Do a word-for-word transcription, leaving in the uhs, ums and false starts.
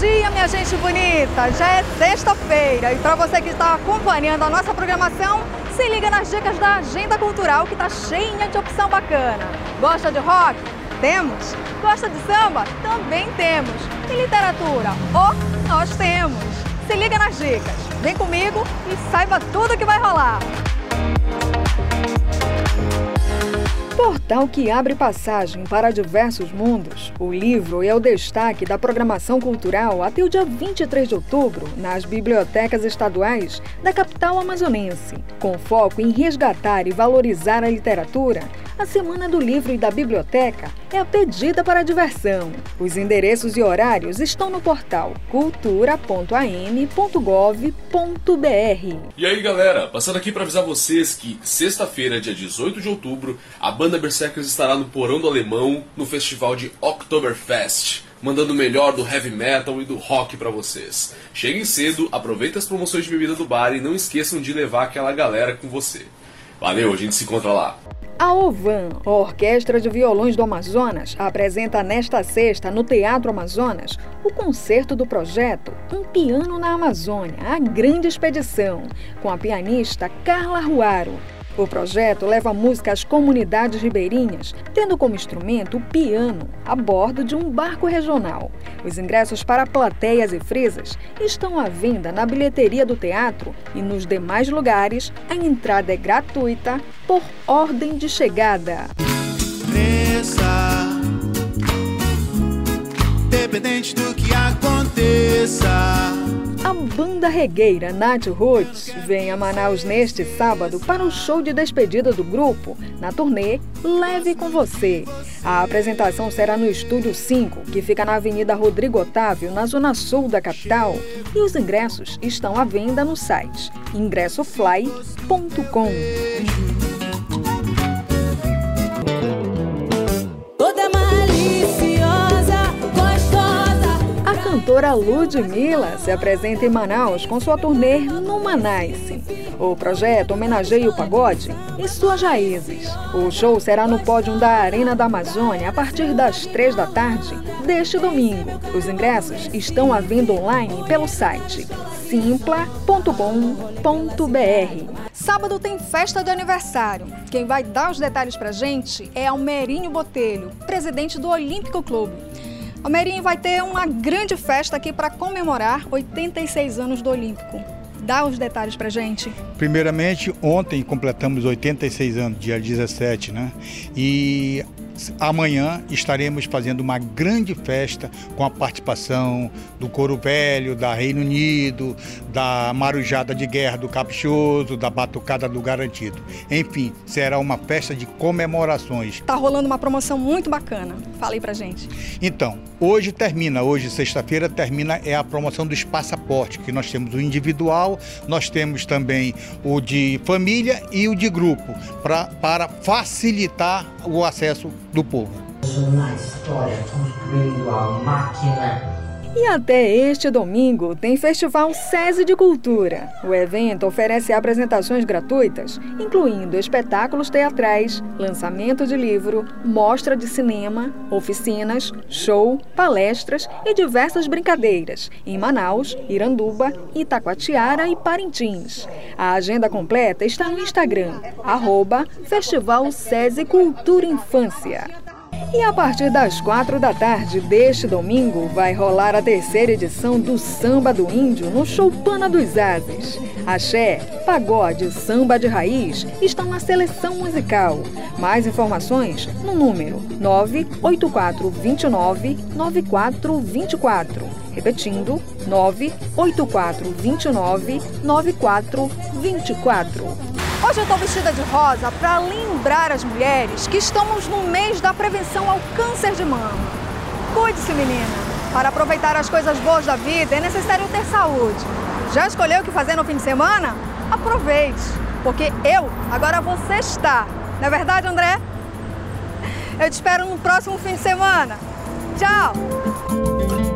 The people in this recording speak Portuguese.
dia, minha gente bonita! Já é sexta-feira e para você que está acompanhando a nossa programação, se liga nas dicas da Agenda Cultural que está cheia de opção bacana. Gosta de rock? Temos. Gosta de samba? Também temos. E literatura? Oh, nós temos. Se liga nas dicas. Vem comigo e saiba tudo que vai rolar. Portal que abre passagem para diversos mundos. O livro é o destaque da programação cultural até o dia vinte e três de outubro nas bibliotecas estaduais da capital amazonense. Com foco em resgatar e valorizar a literatura, a Semana do Livro e da Biblioteca é a pedida para a diversão. Os endereços e horários estão no portal cultura ponto a m ponto gov ponto b r. E aí, galera, passando aqui para avisar vocês que sexta-feira, dia dezoito de outubro, a banda Berserkers estará no Porão do Alemão no festival de Oktoberfest, mandando o melhor do heavy metal e do rock para vocês. Cheguem cedo, aproveitem as promoções de bebida do bar e não esqueçam de levar aquela galera com você. Valeu, a gente se encontra lá. A OVAN, a Orquestra de Violões do Amazonas, apresenta nesta sexta, no Teatro Amazonas, o concerto do projeto Um Piano na Amazônia, a Grande Expedição, com a pianista Carla Ruaro. O projeto leva música às comunidades ribeirinhas, tendo como instrumento o piano, a bordo de um barco regional. Os ingressos para plateias e frisas estão à venda na bilheteria do teatro e nos demais lugares a entrada é gratuita por ordem de chegada. Cresça, independente do que aconteça. A banda regueira Nath Roots vem a Manaus neste sábado para o show de despedida do grupo, na turnê Leve com Você. A apresentação será no Estúdio cinco, que fica na Avenida Rodrigo Otávio, na zona sul da capital, e os ingressos estão à venda no site ingressofly ponto com. A cantora Ludmilla se apresenta em Manaus com sua turnê Numanice. O projeto homenageia o pagode e suas raízes. O show será no pódio da Arena da Amazônia a partir das três da tarde deste domingo. Os ingressos estão à venda online pelo site simpla ponto com ponto b r. Sábado tem festa de aniversário. Quem vai dar os detalhes pra gente é Almerinho Botelho, presidente do Olímpico Clube. Almerinho vai ter uma grande festa aqui para comemorar oitenta e seis anos do Olímpico. Dá os detalhes pra gente. Primeiramente, ontem completamos oitenta e seis anos, dia dezessete, né? E amanhã estaremos fazendo uma grande festa com a participação do Coro Velho, da Reino Unido, da Marujada de Guerra do Caprichoso, da Batucada do Garantido. Enfim, será uma festa de comemorações. Tá rolando uma promoção muito bacana. Fala aí pra gente. Então, hoje termina, hoje sexta-feira termina é a promoção dos passaportes, que nós temos o individual, nós temos também o de família e o de grupo, pra, para facilitar o acesso do povo. Na história, construindo a máquina. E até este domingo tem Festival SESI de Cultura. O evento oferece apresentações gratuitas, incluindo espetáculos teatrais, lançamento de livro, mostra de cinema, oficinas, show, palestras e diversas brincadeiras em Manaus, Iranduba, Itacoatiara e Parintins. A agenda completa está no Instagram, arroba Festival SESI Cultura Infância. E a partir das quatro da tarde deste domingo vai rolar a terceira edição do Samba do Índio no Choupana dos Ases. Axé, pagode, samba de raiz estão na seleção musical. Mais informações no número nove oito quatro dois nove nove quatro dois quatro. Repetindo, nove oito quatro dois nove nove quatro dois quatro. Hoje eu estou vestida de rosa para lembrar as mulheres que estamos no mês da prevenção ao câncer de mama. Cuide-se, menina. Para aproveitar as coisas boas da vida é necessário ter saúde. Já escolheu o que fazer no fim de semana? Aproveite, porque eu agora vou sextar. Não é verdade, André? Eu te espero no próximo fim de semana. Tchau!